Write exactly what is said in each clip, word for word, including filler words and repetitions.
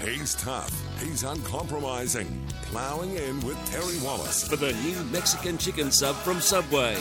He's tough. He's uncompromising. Plowing in with Terry Wallace. For the new Mexican chicken sub from Subway.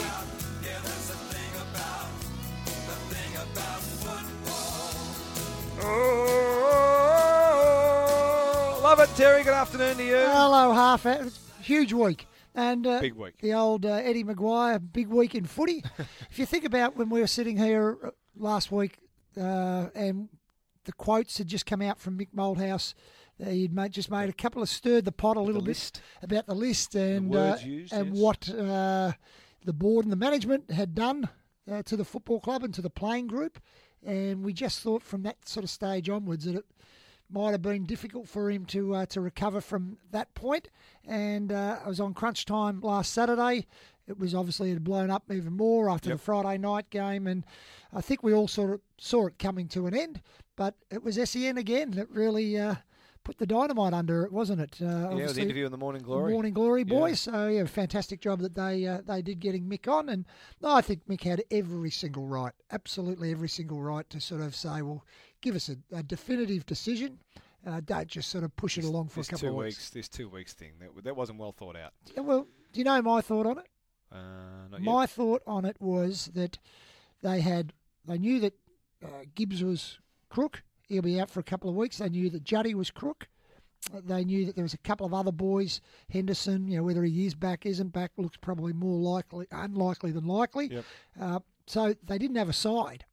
Oh, love it, Terry. Good afternoon to you. Hello, half. Huge week. And uh, Big week. The old uh, Eddie Maguire, big week in footy. If you think about when we were sitting here last week uh, and the quotes had just come out from Mick Malthouse, uh, he'd made, just made a couple of stirred the pot a little The bit list. about the list and The words uh, used, and yes. what uh, the board and the management had done uh, to the football club and to the playing group. And we just thought from that sort of stage onwards that it might have been difficult for him to uh, to recover from that point. And uh, I was on crunch time last Saturday. It was obviously it had blown up even more after Yep. the Friday night game, and I think we all sort of saw it coming to an end. But it was S E N again that really uh, put the dynamite under it, wasn't it? Uh, Yeah, with the obviously, interview in the Morning Glory. Morning Glory Yeah. boys. So yeah, fantastic job that they uh, they did getting Mick on, and no, I think Mick had every single right, absolutely every single right to sort of say, well, give us a, a definitive decision. Uh, don't just sort of push it along for a This couple two of weeks. weeks. This two weeks thing that that wasn't well thought out. Yeah, well, do you know my thought on it? Uh, not My yet. thought on it was that they had they knew that uh, Gibbs was crook. He'll be out for a couple of weeks. They knew that Juddy was crook. They knew that there was a couple of other boys. Henderson, you know, whether he is back, isn't back, looks probably more likely, unlikely than likely. Yep. Uh, so they didn't have a side.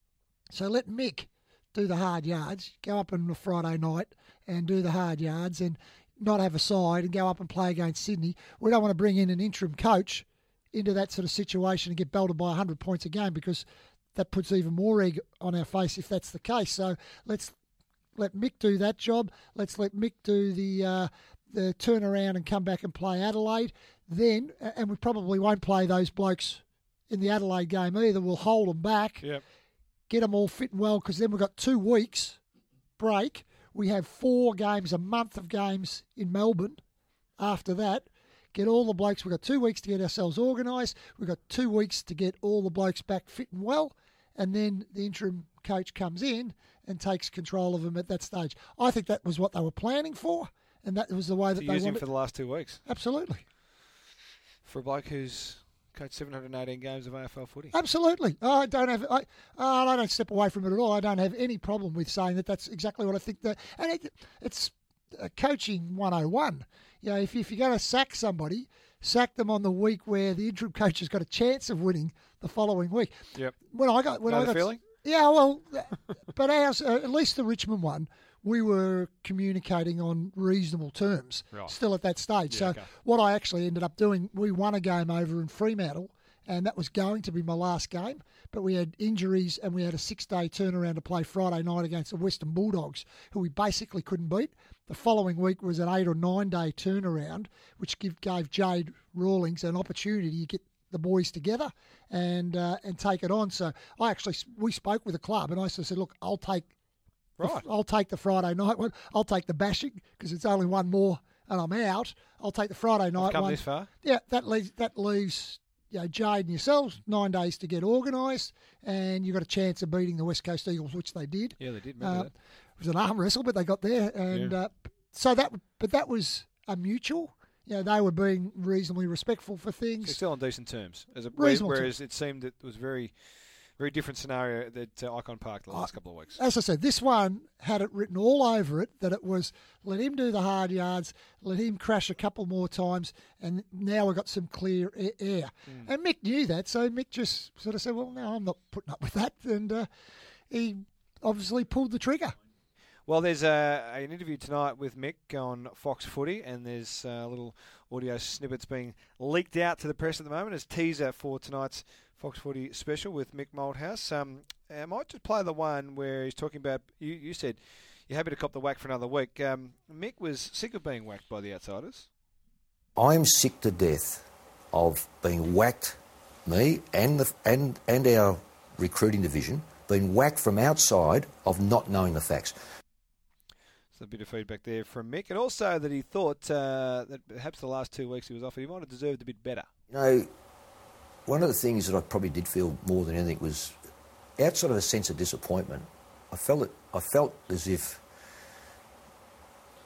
So let Mick do the hard yards, go up on a Friday night and do the hard yards and not have a side and go up and play against Sydney. We don't want to bring in an interim coach into that sort of situation and get belted by one hundred points a game, because that puts even more egg on our face if that's the case. So let's let Mick do that job. Let's let Mick do the uh, the turnaround and come back and play Adelaide. Then, and we probably won't play those blokes in the Adelaide game either. We'll hold them back, Yep. get them all fit and well, because then we've got two weeks break. We have four games, a month of games in Melbourne after that. Get all the blokes. We've got two weeks to get ourselves organised. We've got two weeks to get all the blokes back fit and well. And then the interim coach comes in and takes control of them at that stage. I think that was what they were planning for, and that was the way that To they use him wanted. for the last two weeks. Absolutely. For a bloke who's coached seven hundred eighteen games of A F L footy. Absolutely. I don't have. I, I don't step away from it at all. I don't have any problem with saying that. That's exactly what I think. That, and it, it's uh, coaching one oh one. You know, if if you're going to sack somebody, sack them on the week where the interim coach has got a chance of winning the following week. Yep. When I got when Know I the got feeling? Yeah, well, but ours, uh, at least the Richmond one, we were communicating on reasonable terms Right. still at that stage. Yeah, so okay. what I actually ended up doing, we won a game over in Fremantle, and that was going to be my last game, but we had injuries and we had a six-day turnaround to play Friday night against the Western Bulldogs, who we basically couldn't beat. The following week was an eight- or nine-day turnaround, which give, gave Jade Rawlings an opportunity to get the boys together and uh, and take it on. So I actually, we spoke with the club and I sort of said, look, I'll take the- Right. I'll take the Friday night one. I'll take the bashing because it's only one more and I'm out. I'll take the Friday night Come one. this far. Yeah, that leaves that leaves you know, Jade and yourselves nine days to get organised, and you've got a chance of beating the West Coast Eagles, which they did. Yeah, they did. Remember Uh, that. It was an arm wrestle, but they got there, and Yeah. uh, so that. But that was a mutual. You know, they were being reasonably respectful for So things. still on decent terms. As a, Reasonable whereas it seemed it was very, very different scenario at uh, Icon Park the last I- couple of weeks. As I said, this one had it written all over it that it was let him do the hard yards, let him crash a couple more times, and now we've got some clear a- air. Mm. And Mick knew that, so Mick just sort of said, well, no, I'm not putting up with that. And uh, he obviously pulled the trigger. Well, there's uh, an interview tonight with Mick on Fox Footy, and there's uh, little audio snippets being leaked out to the press at the moment as teaser for tonight's Fox Footy special with Mick Malthouse. Um, I might just play the one where he's talking about, you, you said you're happy to cop the whack for another week. Um, Mick was sick of being whacked by the outsiders. I'm sick to death of being whacked, me and the and and our recruiting division, being whacked from outside of not knowing the facts. So a bit of feedback there from Mick, and also that he thought uh, that perhaps the last two weeks he was offered, he might have deserved a bit better. You know, one of the things that I probably did feel more than anything was outside of a sense of disappointment. I felt it. I felt as if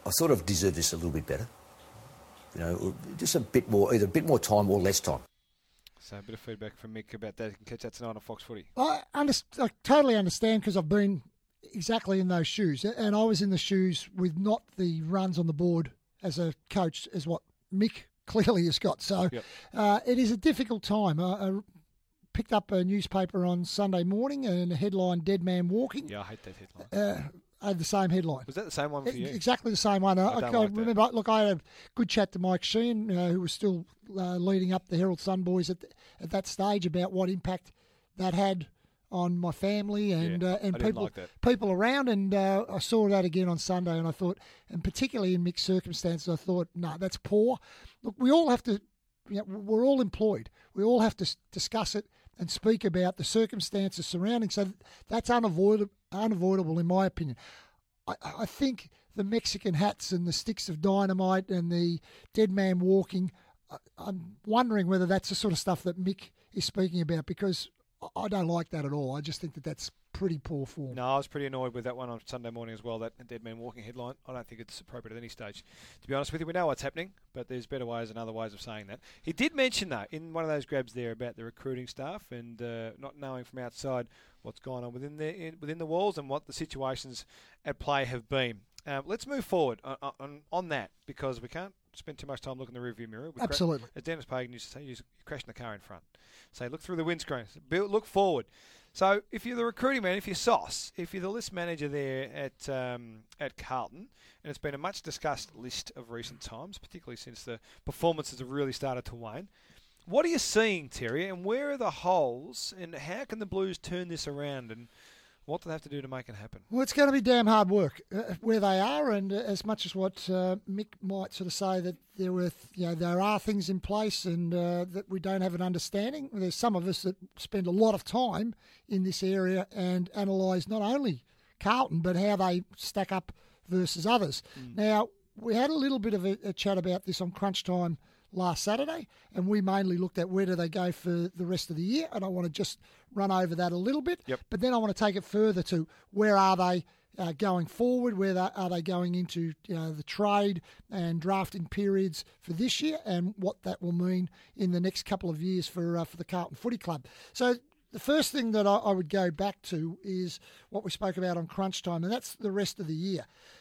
I sort of deserve this a little bit better. You know, just a bit more, either a bit more time or less time. So a bit of feedback from Mick about that. You can catch that tonight on Fox Footy. I, underst- I totally understand because I've been exactly in those shoes. And I was in the shoes with not the runs on the board as a coach as what Mick clearly has got. So Yep. uh, it is a difficult time. I, I picked up a newspaper on Sunday morning and a headline, Dead Man Walking. Yeah, I hate that headline. Uh, I had the same headline. Was that the same one for you? Exactly the same one. I, I I, don't I like that. remember, look, I had a good chat to Mike Sheehan, uh, who was still uh, leading up the Herald Sun boys at, the, at that stage about what impact that had on my family and Yeah, uh, and I didn't people like that. people around. And uh, I saw that again on Sunday, and I thought, and particularly in mixed circumstances, I thought, no, that's poor. Look, we all have to, you know, we're all employed. We all have to s- discuss it and speak about the circumstances surrounding. So that's unavoidable, unavoidable in my opinion. I, I think the Mexican hats and the sticks of dynamite and the dead man walking, I, I'm wondering whether that's the sort of stuff that Mick is speaking about, because I- I don't like that at all. I just think that that's pretty poor form. No, I was pretty annoyed with that one on Sunday morning as well, that Dead Man Walking headline. I don't think it's appropriate at any stage. To be honest with you, we know what's happening, but there's better ways and other ways of saying that. He did mention, though, in one of those grabs there about the recruiting staff and uh, not knowing from outside what's going on within the in, within the walls and what the situations at play have been. Um, let's move forward on, on, on that, because we can't spend too much time looking in the rearview mirror. We cra- Absolutely. as Dennis Pagan used to say, you're crashing the car in front. Say, look through the windscreen. Build, look forward. So if you're the recruiting man, if you're Sauce, if you're the list manager there at um, at Carlton, and it's been a much discussed list of recent times, particularly since the performances have really started to wane, what are you seeing, Terry, and where are the holes, and how can the Blues turn this around, and what do they have to do to make it happen? Well, it's going to be damn hard work uh, where they are, and uh, as much as what uh, Mick might sort of say that there were, you know, there are things in place and uh, that we don't have an understanding. There's some of us that spend a lot of time in this area and analyse not only Carlton but how they stack up versus others. Mm. Now, we had a little bit of a, a chat about this on Crunch Time last Saturday, and we mainly looked at where do they go for the rest of the year, and I want to just run over that a little bit. Yep. But then I want to take it further to where are they uh, going forward, where they, are they going into you know, the trade and drafting periods for this year, and what that will mean in the next couple of years for uh, for the Carlton Footy Club. So the first thing that I, I would go back to is what we spoke about on Crunch Time, and that's the rest of the year.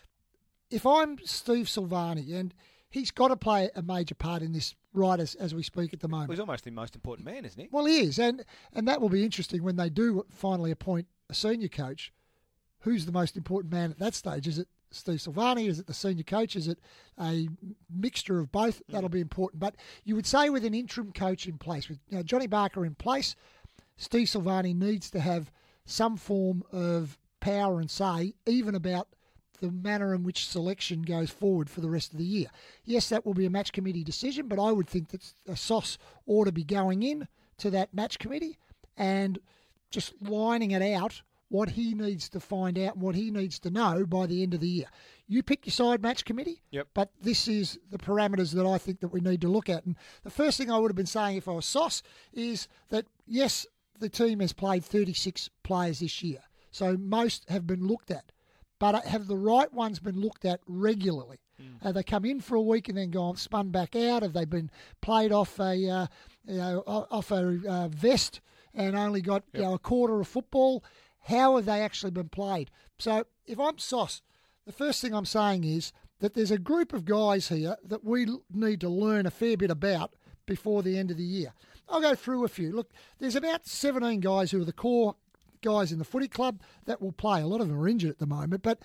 If I'm Steve Silvani, and he's got to play a major part in this right as, as we speak at the moment. Well, he's almost the most important man, isn't he? Well, he is, and and that will be interesting when they do finally appoint a senior coach. Who's the most important man at that stage? Is it Steve Silvani? Is it the senior coach? Is it a mixture of both? Mm. That'll be important. But you would say with an interim coach in place, with you know, Johnny Barker in place, Steve Silvani needs to have some form of power and say, even about the manner in which selection goes forward for the rest of the year. Yes, that will be a match committee decision, but I would think that a Sauce ought to be going in to that match committee and just lining it out what he needs to find out and what he needs to know by the end of the year. You pick your side, match committee, yep. but this is the parameters that I think that we need to look at. And the first thing I would have been saying if I was Sauce is that, yes, the team has played thirty-six players this year, so most have been looked at. But have the right ones been looked at regularly? Mm. Have they come in for a week and then gone spun back out? Have they been played off a uh, you know off a uh, vest and only got yep. you know a quarter of football? How have they actually been played? So if I'm Sauce, the first thing I'm saying is that there's a group of guys here that we need to learn a fair bit about before the end of the year. I'll go through a few. Look, there's about seventeen guys who are the core guys in the footy club that will play. A lot of them are injured at the moment, but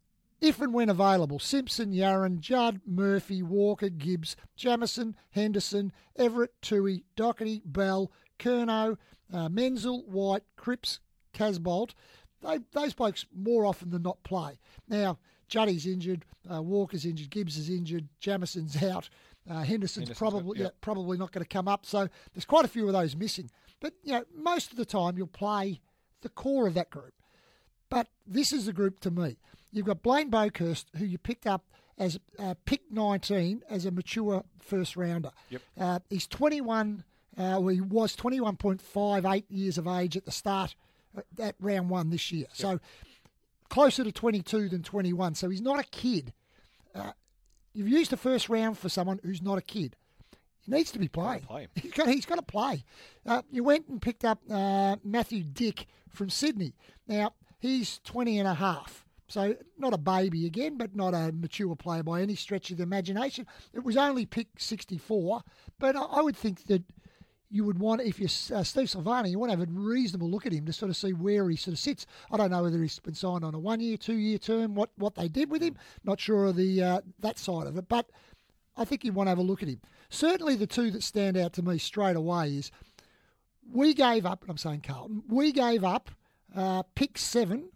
if and when available, Simpson, Yarran, Judd, Murphy, Walker, Gibbs, Jamison, Henderson, Everett, Toohey, Doherty, Bell, Curnow, uh, Menzel, White, Cripps, Casbolt, they, those blokes more often than not play. Now, Juddy's injured, uh, Walker's injured, Gibbs is injured, Jamison's out, uh, Henderson's, Henderson's probably yep. yeah, probably not going to come up. So there's quite a few of those missing. But you know, most of the time you'll play the core of that group. But this is the group to me. You've got Blaine Boakhurst, who you picked up as uh, pick nineteen as a mature first rounder. Yep. Uh, he's twenty-one. Uh, well, he was twenty-one point five eight years of age at the start at round one this year. Yep. So closer to twenty-two than twenty-one. So he's not a kid. Uh, you've used the first round for someone who's not a kid. He needs to be playing. Play. He's got, he's got to play. Uh, you went and picked up uh, Matthew Dick from Sydney. Now, he's twenty and a half. So not a baby again, but not a mature player by any stretch of the imagination. It was only pick sixty-four, but I, I would think that you would want, if you're uh, Steve Silvani, you want to have a reasonable look at him to sort of see where he sort of sits. I don't know whether he's been signed on a one-year, two-year term, what, what they did with him. Not sure of the uh, that side of it, but I think you'd want to have a look at him. Certainly the two that stand out to me straight away is we gave up, and I'm saying Carlton, we gave up uh, pick seven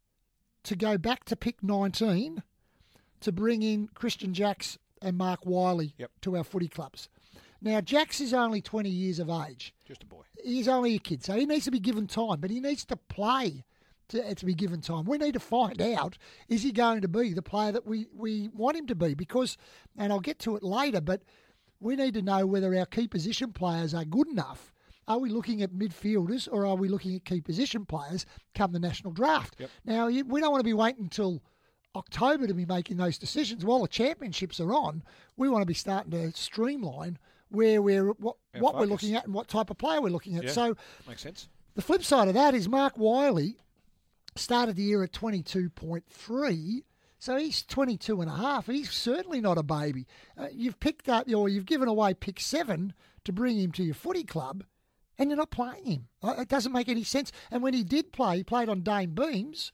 to go back to pick nineteen to bring in Christian Jacks and Mark Wiley yep. to our footy clubs. Now, Jacks is only twenty years of age. Just a boy. He's only a kid, so he needs to be given time, but he needs to play to, to be given time. We need to find out, is he going to be the player that we, we want him to be? Because, and I'll get to it later, but we need to know whether our key position players are good enough. Are we looking at midfielders or are we looking at key position players come the national draft? Yep. Now, we don't want to be waiting until October to be making those decisions. While the championships are on, we want to be starting to streamline where we're what, what we're looking at and what type of player we're looking at. Yeah, so makes sense. The flip side of that is Mark Wiley started the year at twenty-two point three. So he's twenty-two and a half. He's certainly not a baby. Uh, you've picked up, or you've given away pick seven to bring him to your footy club, and you're not playing him. Uh, It doesn't make any sense. And when he did play, he played on Dame Beams,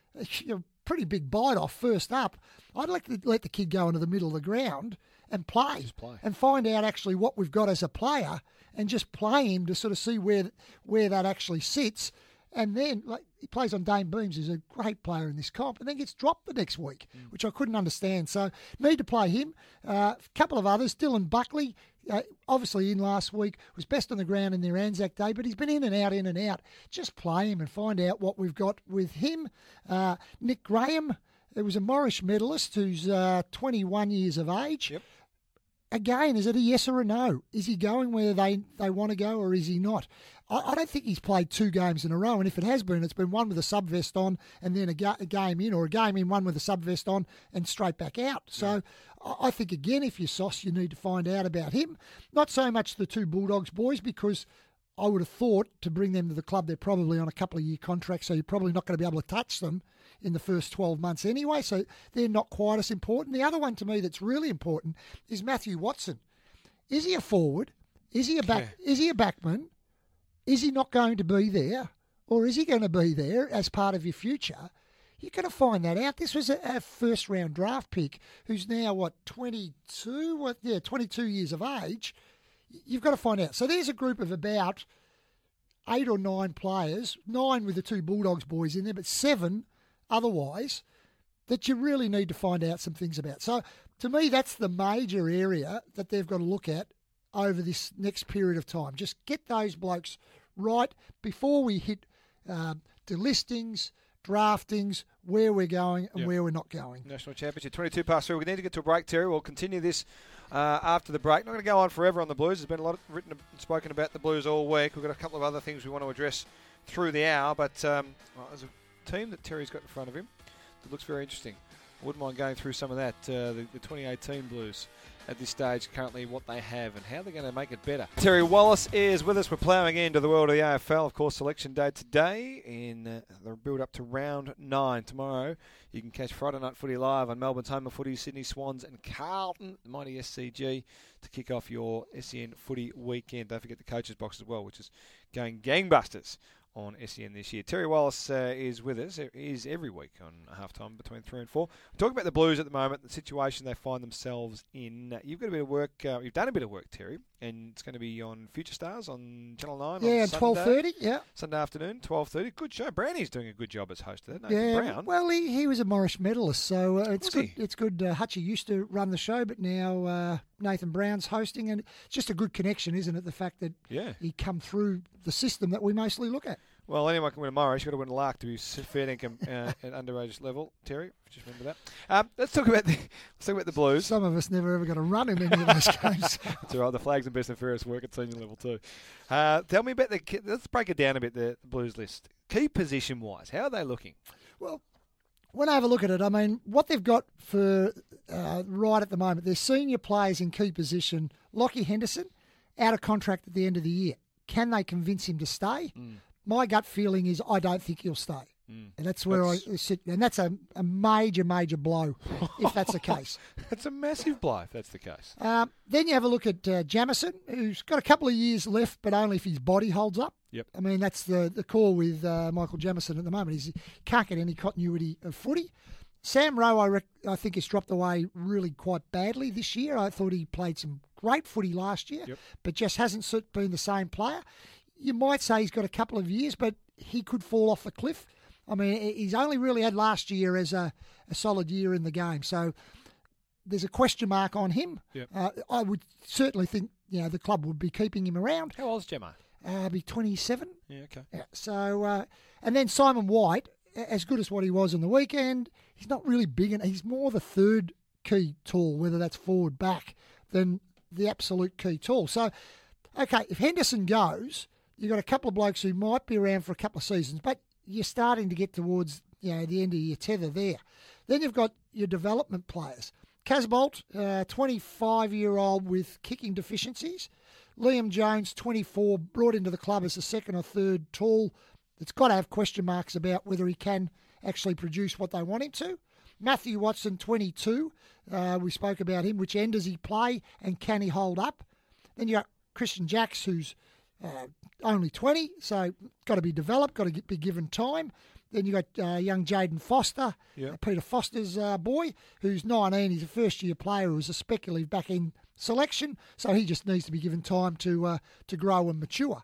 a pretty big bite off first up. I'd like to let the kid go into the middle of the ground and play, Just play. and find out actually what we've got as a player, and just play him to sort of see where where that actually sits. And then, like, he plays on Dame Beams, who's a great player in this comp, and then gets dropped the next week, mm. which I couldn't understand. So, need to play him. A uh, couple of others, Dylan Buckley, uh, obviously in last week, was best on the ground in their Anzac Day, but he's been in and out, in and out. Just play him and find out what we've got with him. Uh, Nick Graham, there was a Morris medalist who's uh, twenty-one years of age. Yep. Again, is it a yes or a no? Is he going where they, they want to go, or is he not? I, I don't think he's played two games in a row, and if it has been, it's been one with a sub-vest on and then a, ga- a game in, or a game in, one with a sub-vest on and straight back out. So yeah. I, I think, again, if you're Sauce, you need to find out about him. Not so much the two Bulldogs boys, because I would have thought to bring them to the club, they're probably on a couple of year contracts, so you're probably not going to be able to touch them in the first twelve months anyway, so they're not quite as important. The other one to me that's really important is Matthew Watson. Is he a forward? Is he a back? Yeah. Is he a backman? Is he not going to be there, or is he going to be there as part of your future? You're going to find that out. This was a, a first round draft pick who's now what twenty-two? What? Yeah, twenty-two years of age. You've got to find out. So there's a group of about eight or nine players, nine with the two Bulldogs boys in there, but seven otherwise, that you really need to find out some things about. So to me, that's the major area that they've got to look at over this next period of time. Just get those blokes right before we hit um, delistings, draftings, where we're going and yep. where we're not going. National Championship, twenty-two past three. We need to get to a break, Terry. We'll continue this uh, after the break. Not going to go on forever on the Blues. There's been a lot written and spoken about the Blues all week. We've got a couple of other things we want to address through the hour, but um, well, there's a team that Terry's got in front of him that looks very interesting. I wouldn't mind going through some of that. Uh, the, the twenty eighteen Blues at this stage, currently what they have and how they're going to make it better. Terry Wallace is with us. We're ploughing into the world of the A F L. Of course, selection day today in uh, the build up to round nine. Tomorrow, you can catch Friday Night Footy live on Melbourne's home of footy, Sydney Swans and Carlton, the mighty S C G, to kick off your S E N footy weekend. Don't forget the coaches box as well, which is going gangbusters on S E N this year. Terry Wallace uh, is with us. He is every week on halftime between three and four. We're talking about the Blues at the moment, the situation they find themselves in. You've got a bit of work. Uh, you've done a bit of work, Terry, and it's going to be on Future Stars on Channel Nine. Yeah, on twelve thirty. Yeah, Sunday afternoon, twelve thirty. Good show. Brownie's doing a good job as host of that. Nathan yeah, Brown. well, he, he was a Morris medalist, so uh, it's Was good. he? It's good. Uh, Hutchie used to run the show, but now uh, Nathan Brown's hosting, and it's just a good connection, isn't it? The fact that Yeah. he come through the system that we mostly look at. Well, anyone can win a Morris. You've got to win a Lark to be fair income uh, at underage level. Terry, just remember that. Um, let's talk about the let's talk about the Blues. Some of us never ever got to run in any of those games. That's all right. The flags and best and fairest work at senior level too. Uh, tell me about the. Let's break it down a bit. The Blues list, key position wise, how are they looking? Well, when I have a look at it, I mean, what they've got for uh, right at the moment, their senior players in key position, Lockie Henderson, out of contract at the end of the year. Can they convince him to stay? Mm. My gut feeling is I don't think he'll stay. Mm. And that's where that's... I sit. And that's a, a major, major blow if that's the case. That's a massive blow if that's the case. Um, then you have a look at uh, Jamison, who's got a couple of years left, but only if his body holds up. Yep. I mean, that's the, the call with uh, Michael Jamison at the moment. Is he can't get any continuity of footy. Sam Rowe, I, rec- I think, has dropped away really quite badly this year. I thought he played some great footy last year, yep. but just hasn't been the same player. You might say he's got a couple of years, but he could fall off the cliff. I mean, he's only really had last year as a, a solid year in the game. So there's a question mark on him. Yep. Uh, I would certainly think you know the club would be keeping him around. How old's Gemma? Uh, be twenty-seven. Yeah, okay. Yeah, so, uh, and then Simon White, as good as what he was on the weekend, he's not really big, and he's more the third key tool, whether that's forward back, than the absolute key tool. So, okay, if Henderson goes, you've got a couple of blokes who might be around for a couple of seasons, but you're starting to get towards you know the end of your tether there. Then you've got your development players. Casbolt, uh, twenty-five-year-old with kicking deficiencies. Liam Jones, twenty-four, brought into the club as a second or third tall. It's got to have question marks about whether he can actually produce what they want him to. Matthew Watson, twenty-two. Uh, we spoke about him. Which end does he play and can he hold up? Then you got Christian Jacks, who's uh, only twenty, so got to be developed, got to be given time. Then you got uh, young Jaden Foster, yep. uh, Peter Foster's uh, boy, who's nineteen. He's a first-year player who was a speculative back-end selection, so he just needs to be given time to uh, to grow and mature.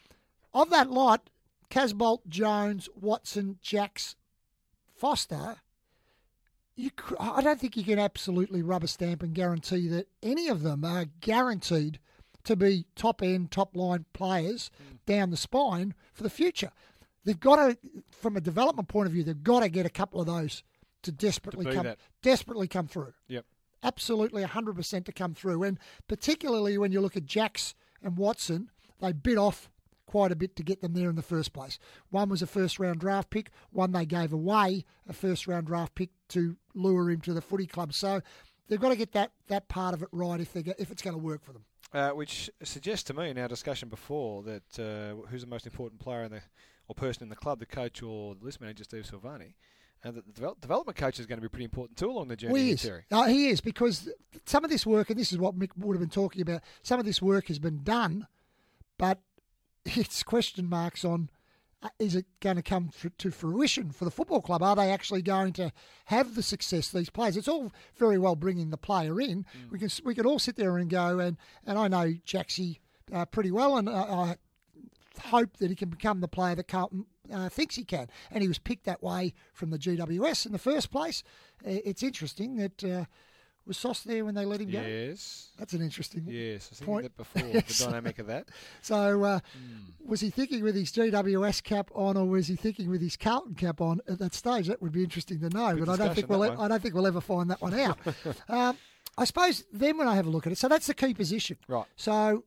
Of that lot, Casbolt, Jones, Watson, Jacks, Foster, you, I don't think you can absolutely rubber stamp and guarantee that any of them are guaranteed to be top-end, top-line players mm. down the spine for the future. They've got to, from a development point of view, they've got to get a couple of those to desperately to come, that. desperately come through. Yep. Absolutely one hundred percent to come through. And particularly when you look at Jacks and Watson, they bit off quite a bit to get them there in the first place. One was a first-round draft pick. One they gave away a first-round draft pick to lure him to the footy club. So they've got to get that, that part of it right if they get, if it's going to work for them. Uh, which suggests to me in our discussion before that uh, who's the most important player in the or person in the club, the coach or the list manager, Steve Silvani, and that the develop, development coach is going to be a pretty important tool on the journey. Well, he is. Uh, he is, because some of this work, and this is what Mick would have been talking about, some of this work has been done, but it's question marks on uh, is it going to come f- to fruition for the football club? Are they actually going to have the success these players? It's all very well bringing the player in. Mm. We can we could all sit there and go, and, and I know Jaxie uh, pretty well, and uh, I hope that he can become the player that Carlton uh, thinks he can. And he was picked that way from the G W S in the first place. It's interesting that uh, was Sauce there when they let him go? Yes. That's an interesting yes, I think point. That before, the dynamic of that. So uh, mm. was he thinking with his G W S cap on, or was he thinking with his Carlton cap on at that stage? That would be interesting to know, Good but I don't think we'll e- I don't think we'll ever find that one out. um, I suppose then when I have a look at it, so that's the key position. Right. So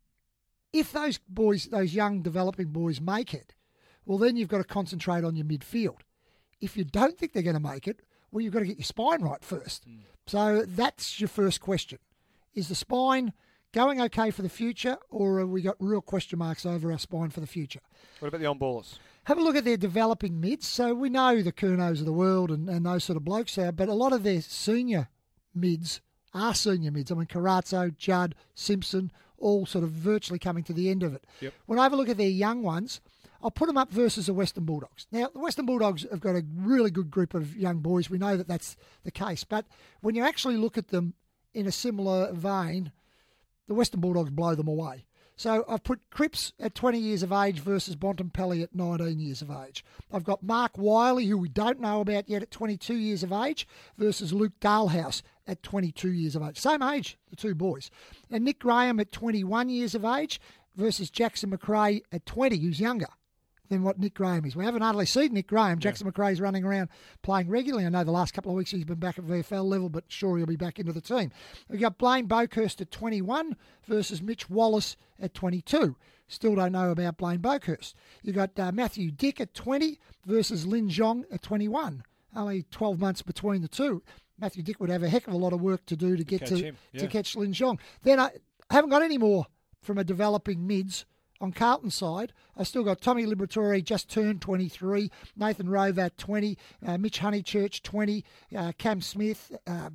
if those boys, those young developing boys make it, well, then you've got to concentrate on your midfield. If you don't think they're going to make it, well, you've got to get your spine right first. Mm. So that's your first question. Is the spine going okay for the future, or have we got real question marks over our spine for the future? What about the on-ballers? Have a look at their developing mids. So we know the Curnows of the world and, and those sort of blokes are, but a lot of their senior mids are senior mids. I mean, Carazzo, Judd, Simpson, all sort of virtually coming to the end of it. Yep. When I have a look at their young ones, I'll put them up versus the Western Bulldogs. Now, the Western Bulldogs have got a really good group of young boys. We know that that's the case. But when you actually look at them in a similar vein, the Western Bulldogs blow them away. So I've put Cripps at twenty years of age versus Bontempelli at nineteen years of age. I've got Mark Wiley, who we don't know about yet, at twenty-two years of age versus Luke Dalehouse at twenty-two years of age. Same age, the two boys. And Nick Graham at twenty-one years of age versus Jackson McRae at twenty, who's younger than what Nick Graham is. We haven't hardly seen Nick Graham. Jackson yeah. McRae's running around playing regularly. I know the last couple of weeks he's been back at V F L level, but sure he'll be back into the team. We've got Blaine Boakhurst at twenty-one versus Mitch Wallace at twenty-two. Still don't know about Blaine Boakhurst. You've got uh, Matthew Dick at twenty versus Lin Zhong at twenty-one. only twelve months between the two. Matthew Dick would have a heck of a lot of work to do to get catch to him, yeah. to catch Lin Zhong. Then I haven't got any more from a developing mids on Carlton's side. I still got Tommy Liberatore, just turned twenty-three, Nathan Rovat, twenty, uh, Mitch Honeychurch, twenty, uh, Cam Smith, uh,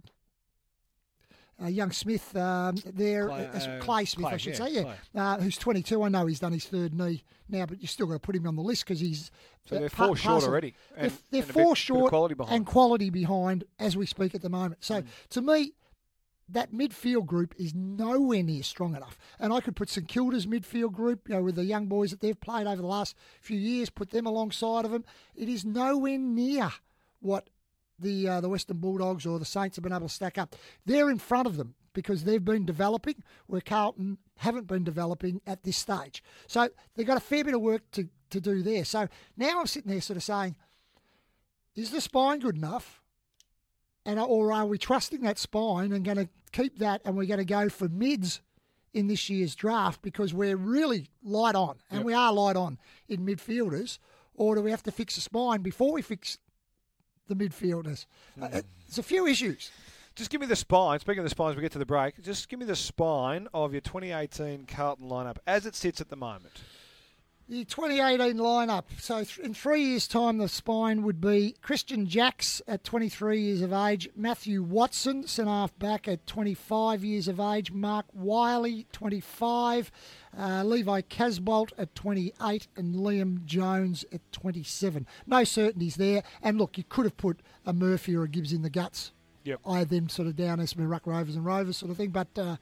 uh, young Smith um, there, Clay, uh, uh, Clay Smith, Clay, I should yeah, say, yeah, Clay. uh, who's twenty-two. I know he's done his third knee now, but you've still got to put him on the list because he's So they're pa- four short parcel- already. They're, And, they're and a four bit- bit of short quality behind. and quality behind as we speak at the moment. So to me, that midfield group is nowhere near strong enough. And I could put St Kilda's midfield group, you know, with the young boys that they've played over the last few years, put them alongside of them. It is nowhere near what the uh, the Western Bulldogs or the Saints have been able to stack up. They're in front of them because they've been developing where Carlton haven't been developing at this stage. So they've got a fair bit of work to, to do there. So now I'm sitting there sort of saying, is the spine good enough? And or are we trusting that spine and going to keep that and we're going to go for mids in this year's draft because we're really light on, and Yep. we are light on in midfielders, or do we have to fix the spine before we fix the midfielders? Mm. Uh, there's a few issues. Just give me the spine. Speaking of the spines, we get to the break. Just give me the spine of your twenty eighteen Carlton lineup as it sits at the moment. The twenty eighteen lineup. So th- in three years' time, the spine would be Christian Jacks at twenty-three years of age, Matthew Watson, centre-half back at twenty-five years of age, Mark Wiley, twenty-five, uh, Levi Casbolt at twenty-eight, and Liam Jones at twenty-seven. No certainties there. And look, you could have put a Murphy or a Gibbs in the guts. Yep. I had them sort of down as my Ruck Rovers and Rovers sort of thing, but uh,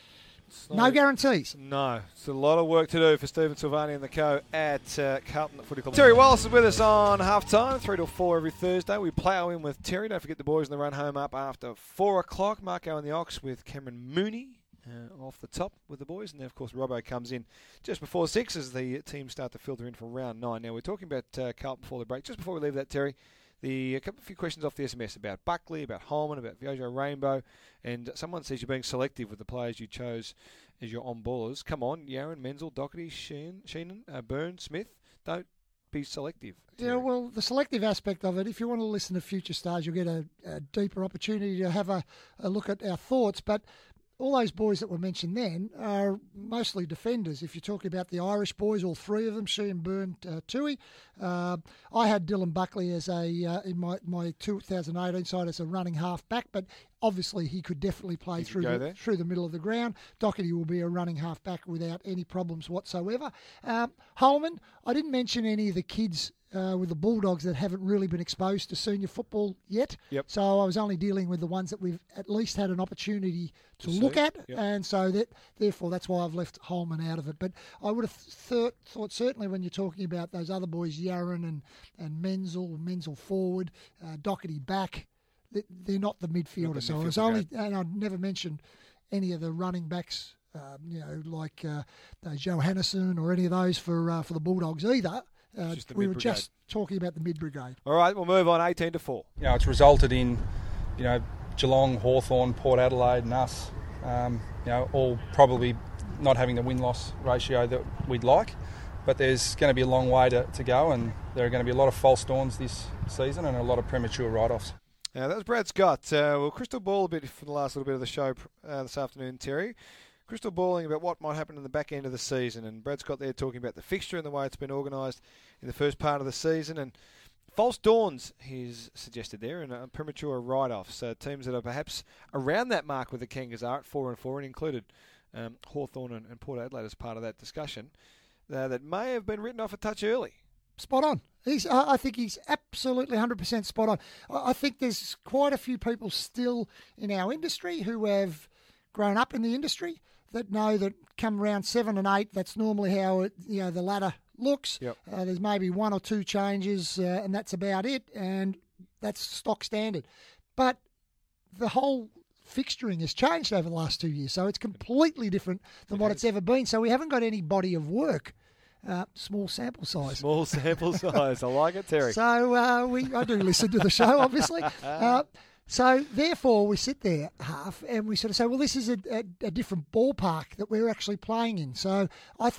not no a- guarantees. No. It's a lot of work to do for Stephen Silvani and the co at uh, Carlton Footy Club. Terry Wallace is with us on half-time, three till four every Thursday. We plough in with Terry. Don't forget the boys in the run home up after four o'clock. Marco and the Ox with Cameron Mooney uh, off the top with the boys. And then, of course, Robbo comes in just before six as the teams start to filter in for round nine. Now, we're talking about uh, Carlton before the break. Just before we leave that, Terry, The a couple of few questions off the S M S about Buckley, about Holman, about Viojo Rainbow, and someone says you're being selective with the players you chose as your on-ballers. Come on, Yaron, Menzel, Doherty, Sheen, Sheenan, uh, Burns, Smith. Don't be selective. Yeah, well, the selective aspect of it, if you want to listen to Future Stars, you'll get a, a deeper opportunity to have a, a look at our thoughts. But all those boys that were mentioned then are mostly defenders. If you're talking about the Irish boys, all three of them, Sheehan, Byrne, uh, Tui. Uh, I had Dylan Buckley as a uh, in my, my two thousand eighteen side as a running half back, but obviously he could definitely play He could through go the, there. through the middle of the ground. Doherty will be a running half back without any problems whatsoever. Um, Holman, I didn't mention any of the kids Uh, with the Bulldogs that haven't really been exposed to senior football yet. Yep. So I was only dealing with the ones that we've at least had an opportunity to, To look see. at, Yep. and so that therefore that's why I've left Holman out of it. But I would have th- thought certainly when you're talking about those other boys, Yaron and and Menzel, Menzel forward, uh, Doherty back, that they're not the midfielder. the so I was midfield only, and I never mentioned any of the running backs. Um, you know, like uh, uh, Johannesson or any of those for uh, for the Bulldogs either. Uh, Just the we were mid-brigade. just talking about the mid brigade. All right, we'll move on. eighteen to four. You know, it's resulted in, you know, Geelong, Hawthorn, Port Adelaide and us, um, you know, all probably not having the win-loss ratio that we'd like. But there's going to be a long way to, to go, and there are going to be a lot of false dawns this season and a lot of premature write-offs. Now, that was Brad Scott. Uh, we'll crystal ball a bit for the last little bit of the show uh, this afternoon, Terry. Crystal balling about what might happen in the back end of the season. And Brad Scott there talking about the fixture and the way it's been organised in the first part of the season. And false dawns, he's suggested there, and uh, premature write-offs. Uh, teams that are perhaps around that mark with the Kangas are at four and four, and included um, Hawthorn and, and Port Adelaide as part of that discussion, uh, that may have been written off a touch early. Spot on. He's. I I think he's absolutely one hundred percent spot on. I I think there's quite a few people still in our industry who have grown up in the industry that know that come around seven and eight, that's normally how it, you know, the ladder looks. Yep. Uh, there's maybe one or two changes, uh, and that's about it, and that's stock standard. But the whole fixturing has changed over the last two years, so it's completely different than It what has. it's ever been. So we haven't got any body of work. Uh, small sample size. Small sample size. I like it, Terry. So uh, we, I do listen to the show, obviously. Uh, so therefore, we sit there half, and we sort of say, well, this is a, a, a different ballpark that we're actually playing in. So I think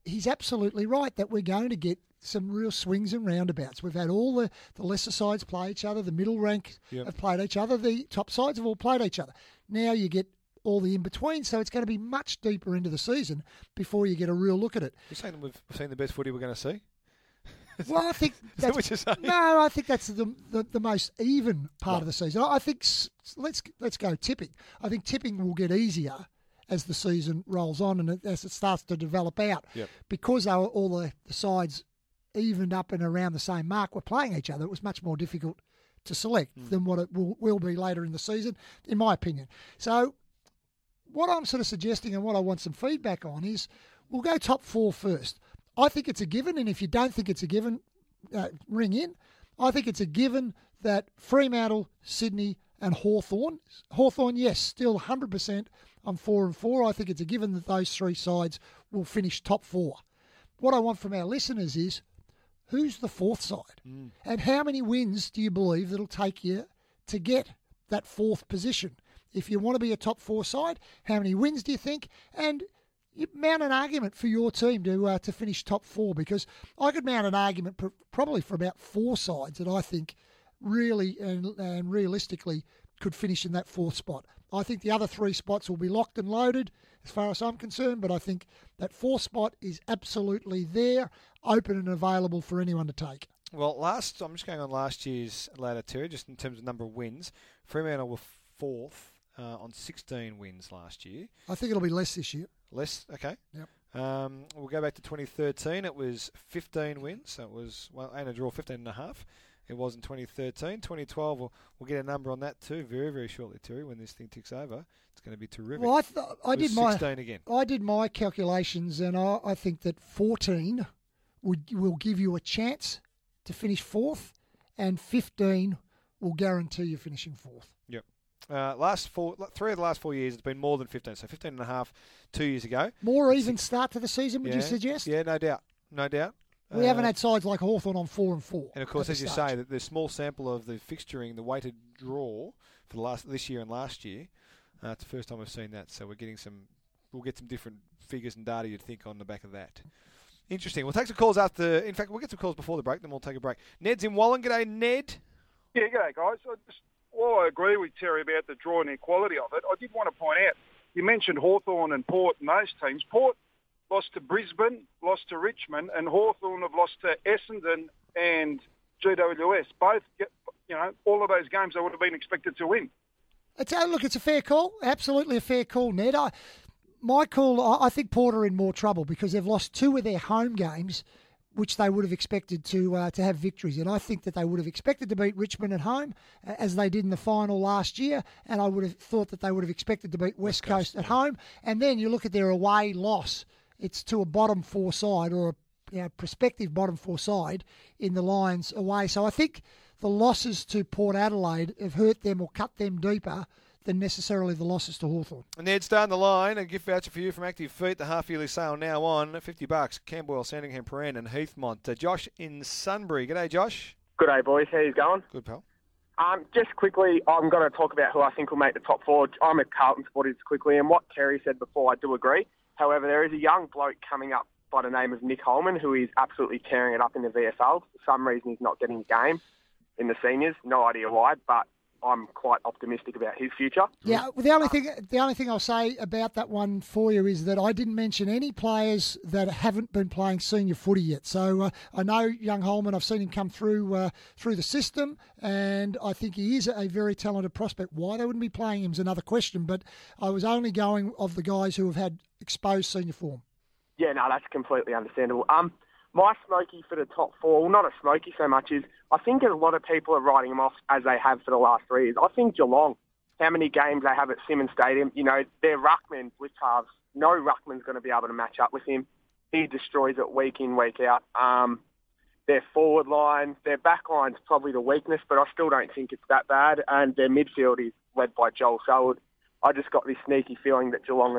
he's absolutely right that we're going to get some real swings and roundabouts. We've had all the, the lesser sides play each other. The middle rank Yep. have played each other. The top sides have all played each other. Now you get all the in-between, so it's going to be much deeper into the season before you get a real look at it. You're saying that we've seen the best footy we're going to see? Well, I think Is that that's, what you're saying? no, I think that's the the, the most even part Right. of the season. I think s- let's let's go tipping. I think tipping will get easier as the season rolls on and it- as it starts to develop out. Yep. Because all all the, the sides evened up and around the same mark were playing each other, it was much more difficult to select Mm. than what it will, will be later in the season, in my opinion. So what I'm sort of suggesting and what I want some feedback on is we'll go top four first. I think it's a given, and if you don't think it's a given, uh, ring in. I think it's a given that Fremantle, Sydney and Hawthorn, Hawthorn, yes, still one hundred percent on four and four. I think it's a given that those three sides will finish top four. What I want from our listeners is, who's the fourth side? Mm. And how many wins do you believe that'll take you to get that fourth position? If you want to be a top four side, how many wins do you think? And you mount an argument for your team to uh, to finish top four, because I could mount an argument pr- probably for about four sides that I think really and, and realistically could finish in that fourth spot. I think the other three spots will be locked and loaded as far as I'm concerned, but I think that fourth spot is absolutely there, open and available for anyone to take. Well, last I'm just going on last year's ladder, Terry, just in terms of number of wins. Fremantle were fourth uh, on sixteen wins last year. I think it'll be less this year. Less, okay. Yep. Um, we'll go back to twenty thirteen. It was fifteen wins. So it was, well, and a draw, fifteen and a half. It was in twenty thirteen. twenty twelve, we'll, we'll get a number on that too very, very shortly, Terry, when this thing ticks over. It's going to be terrific. Well, I, th- I It was did my sixteen again. I did my calculations, and I, I think that fourteen would will give you a chance to finish fourth, and fifteen will guarantee you finishing fourth. Yep. Uh, last four, three of the last four years, it's been more than fifteen. So fifteen and a half two years ago. More even start to the season, would yeah. you suggest? Yeah, no doubt. No doubt. We Uh, haven't had sides like Hawthorn on four and four. And of course, at as this you stage. say, that the small sample of the fixturing, the weighted draw for the last this year and last year, uh, it's the first time we've seen that. So we're getting some, we'll get some different figures and data, you'd think, on the back of that. Interesting. We'll take some calls after. In fact, we'll get some calls before the break, then we'll take a break. Ned's in Wallen. G'day, Ned. Yeah, g'day, guys. I just, while I agree with Terry about the draw and the quality of it, I did want to point out, you mentioned Hawthorn and Port and those teams. Port lost to Brisbane, lost to Richmond, and Hawthorn have lost to Essendon and G W S. Both, you know, all of those games they would have been expected to win. It's, uh, look, it's a fair call. Absolutely a fair call, Ned. I, my call, I, I think Port are in more trouble because they've lost two of their home games, which they would have expected to uh, to have victories. And I think that they would have expected to beat Richmond at home, uh, as they did in the final last year. And I would have thought that they would have expected to beat West, West Coast, Coast at yeah. home. And then you look at their away loss. It's to a bottom four side or a you know, prospective bottom four side in the Lions away. So I think the losses to Port Adelaide have hurt them or cut them deeper than necessarily the losses to Hawthorn. Ned, starting the line, a gift voucher for you from Active Feet. The half-yearly sale now on, fifty bucks. Camberwell, Sandringham, Paran and Heathmont. Uh, Josh in Sunbury. G'day, Josh. Good day, boys. How you going? Good, pal. Um, just quickly, I'm going to talk about who I think will make the top four. I'm a Carlton supporter just quickly, and what Kerry said before, I do agree. However, there is a young bloke coming up by the name of Nick Holman who is absolutely tearing it up in the V F L. For some reason, he's not getting the game in the seniors. No idea why, but I'm quite optimistic about his future. Yeah, the only thing the only thing I'll say about that one for you is that I didn't mention any players that haven't been playing senior footy yet. So uh, I know young Holman. I've seen him come through uh, through the system, and I think he is a very talented prospect. Why they wouldn't be playing him is another question. But I was only going of the guys who have had exposed senior form. Yeah, no, that's completely understandable. Um, my smoky for the top four, well, not a smoky so much, is I think a lot of people are writing him off as they have for the last three years. I think Geelong, how many games they have at Simmons Stadium, you know, their ruckman with halves, no ruckman's going to be able to match up with him. He destroys it week in, week out. Um, their forward line, their back line's probably the weakness, but I still don't think it's that bad. And their midfield is led by Joel Selwood. I just got this sneaky feeling that Geelong are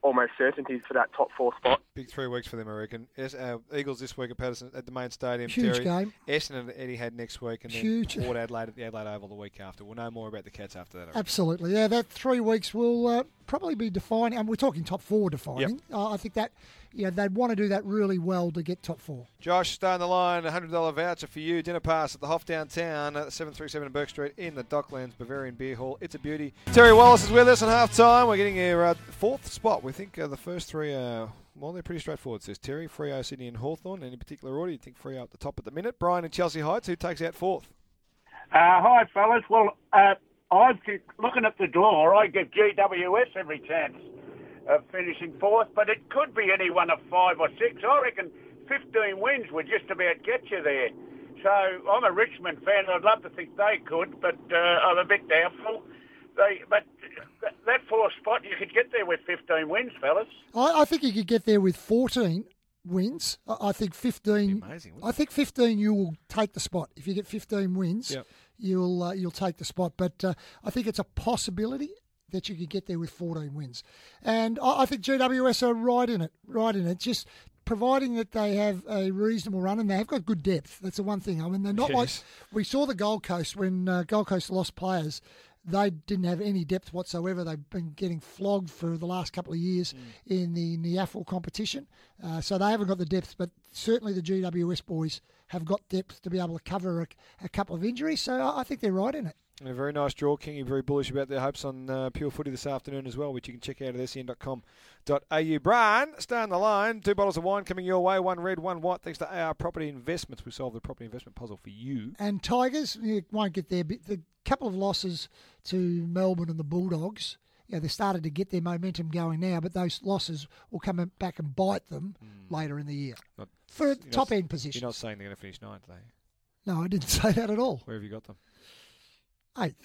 almost certainties for that top four spot. Big three weeks for them, I reckon. Es- uh, Eagles this week at Patterson at the main stadium. Huge Terry. game. Essendon and Eddie had next week, and then Huge. Port Adelaide at the Adelaide Oval the week after. We'll know more about the Cats after that. I reckon. Absolutely, yeah. That three weeks will uh, probably be defining. And we're talking top four defining. Yep. Uh, I think that yeah, they'd want to do that really well to get top four. Josh, stay on the line. A one hundred dollars voucher for you. Dinner pass at the Hoff downtown at seven thirty-seven Burke Street in the Docklands Bavarian Beer Hall. It's a beauty. Terry Wallace is with us on half time. We're getting a uh, fourth spot. We think uh, the first three are, well, they're pretty straightforward, says Terry. Freo, Sydney and Hawthorn. Any particular order? You think Freo at the top at the minute? Brian and Chelsea Heights, who takes out fourth? Uh, hi, fellas. Well, uh, I think looking at the draw, I give G W S every chance of finishing fourth, but it could be any one of five or six. I reckon fifteen wins would just about get you there. So I'm a Richmond fan. I'd love to think they could, but uh, I'm a bit doubtful. They, but th- that fourth spot, you could get there with fifteen wins, fellas. I, I think you could get there with fourteen wins. I, I think fifteen. Amazing. I think fifteen. You will take the spot if you get fifteen wins. Yep. You'll uh, you'll take the spot, but uh, I think it's a possibility that you could get there with fourteen wins, and I, I think G W S are right in it, right in it. Just providing that they have a reasonable run and they have got good depth. That's the one thing. I mean, they're not Yes. like we saw the Gold Coast when uh, Gold Coast lost players. They didn't have any depth whatsoever. They've been getting flogged for the last couple of years mm. in the N Y A F L competition. Uh, so they haven't got the depth, but certainly the G W S boys have got depth to be able to cover a, a couple of injuries. So I, I think they're right in it. And a very nice draw, King. You're very bullish about their hopes on uh, Pure Footy this afternoon as well, which you can check out at s e n dot com dot a u. Brian, stay on the line. Two bottles of wine coming your way, one red, one white, thanks to A R Property Investments. We solved the property investment puzzle for you. And Tigers, you won't get there. But the couple of losses to Melbourne and the Bulldogs, yeah, they started to get their momentum going now, but those losses will come back and bite them mm. later in the year Not, for top-end positions. You're not saying they're going to finish ninth, are you? No, I didn't say that at all. Where have you got them? Eighth.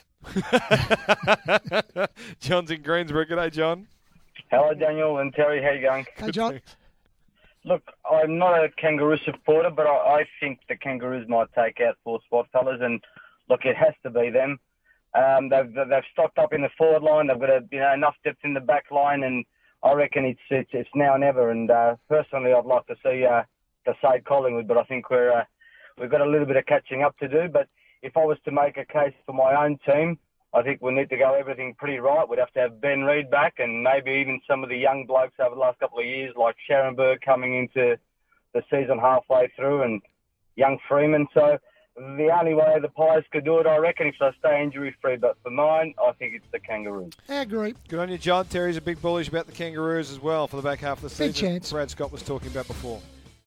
John's in Greensboro. G'day, John. Hello, Daniel and Terry. How you going? Hey, John. Look, I'm not a Kangaroo supporter, but I, I think the Kangaroos might take out four spot fellas, and look, it has to be them. Um, they've they've stocked up in the forward line. They've got a, you know enough depth in the back line, and I reckon it's it's, it's now or never. And uh, personally, I'd like to see uh, the side Collingwood, but I think we're uh, we've got a little bit of catching up to do. But if I was to make a case for my own team, I think we need to go everything pretty right. We'd have to have Ben Reid back, and maybe even some of the young blokes over the last couple of years, like Scharenberg coming into the season halfway through, and young Freeman. So the only way the Pies could do it, I reckon, is to stay injury-free. But for mine, I think it's the Kangaroos. I agree. Good on you, John. Terry's a big bullish about the Kangaroos as well for the back half of the Big season. chance. Brad Scott was talking about before.